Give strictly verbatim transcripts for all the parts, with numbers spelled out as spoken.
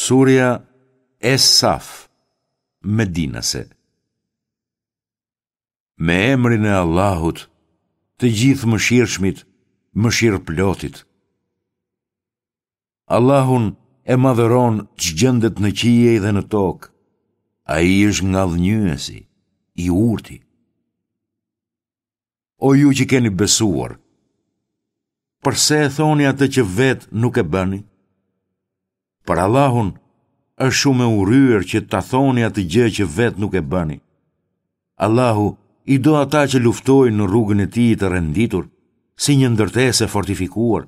Surja Es-Saf, Medinase. Me emrin e Allahut, të gjithë mëshirshmit, mëshirëplotit. Allahun e madhëron që gjëndet në qiej dhe në tokë. Ai është ngallënjësi, i urti. O ju që keni besuar, përse e thoni atë që vetë nuk e bëni? Për Allahun është shumë e urryer që ta thoni atë gjë që vetë nuk e bëni. Allahu i do ata që luftojnë në rrugën e tij të renditur, si një ndërtesë e fortifikuar.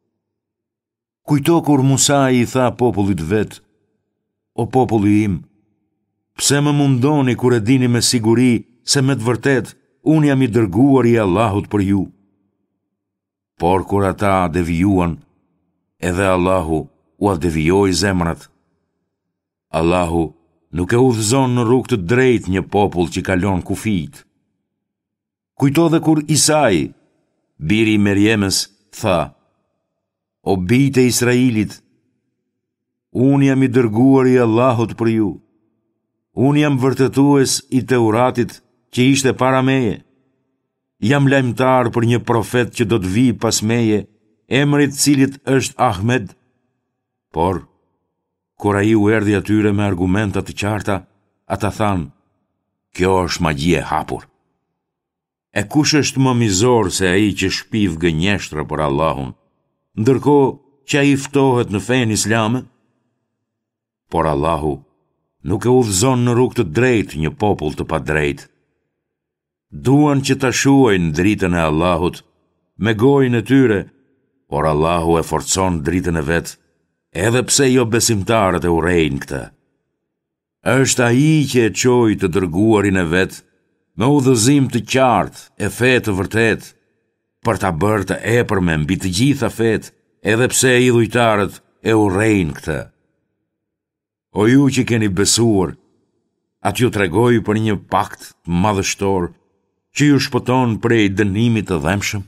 Kujto kur Musa i tha popullit vet: O populli im, pse më mundoni kur e dini me siguri se me të vërtet unë jam i dërguar i Allahut për ju? Por kur ata devijuan, edhe Allahu u devijoi zemrat. Allahu nuk e udhëzon në rrugë të drejtë një popull që kalon kufijt. Kujto dhe kur Isai, biri i Merjemës, tha: O bijtë e Israilit, unë jam i dërguar i Allahut për ju. Unë jam vërtetues i Teuratit që ishte para meje. Jam lajmtar për një profet që do të vi pas meje, emri i cilit është Ahmed. Por kur ai u erdhi atyre me argumenta të qarta, ata thanë: Kjo është magji e hapur. E kush është më mizor se ai që shpiv gënjeshtra për Allahun, ndërkohë që ai ftohet në fenë islame? Por Allahu nuk e udhëzon në rrugë të drejtë një popull të padrejtë. Duan që ta shuajnë dritën e Allahut me gojën e tyre, por Allahu e forcon dritën e vet, edhe pse jo besimtarët e urrejnë këtë. Është ai që e çoi të dërguarin e vet me udhëzim të qartë e fe të vërtet, për ta bërë të epërme mbi të gjitha fet, edhe pse idhujtarët e urrejnë këtë. O ju që keni besuar, atë ju tregoj për një pakt madhështor që ju shpëton prej dënimit të dhemshëm?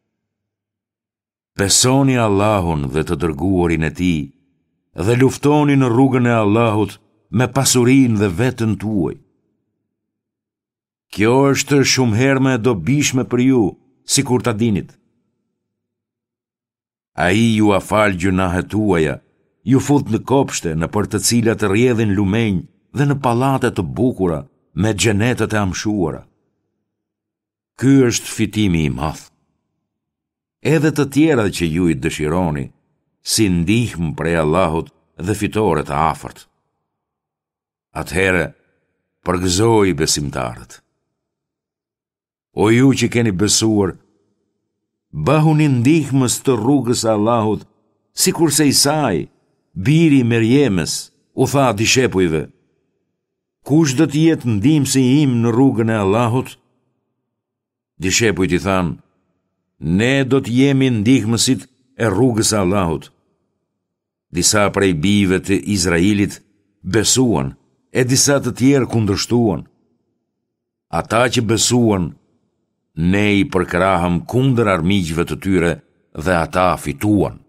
Besoni Allahun dhe të dërguarin e tij, dhe luftoni në rrugën e Allahut me pasurinë dhe veten tuaj. Kjo është shumë herë më e dobishme për ju, sikur ta dinit. Ai ju afal gjunahet tuaja, ju fut në kopshte në për të cilat rrjedhin lumenj dhe në pallate të bukura me xhenetet e amshuara. Ky është fitimi i madh. Edhe të tjera që ju i dëshironi, si ndihmë prej Allahut dhe fitore të afërt. Atëherë, përgëzoi besimtarët. O ju që keni besuar, bëhuni ndihmës të rrugës së Allahut, sikurse Isai, biri i Merjemës, u tha dishepujve: Kush do të jetë ndihmësi im në rrugën e Allahut? Dishepujt i thanë: Ne do të jemi ndihmësit e rrugës së Allahut. Disa prej bijve të Izraelit besuan, e disa të tjerë kundërshtuan. Ata që besuan, ne i përkrahëm kundër armiqve të tyre dhe ata fituan.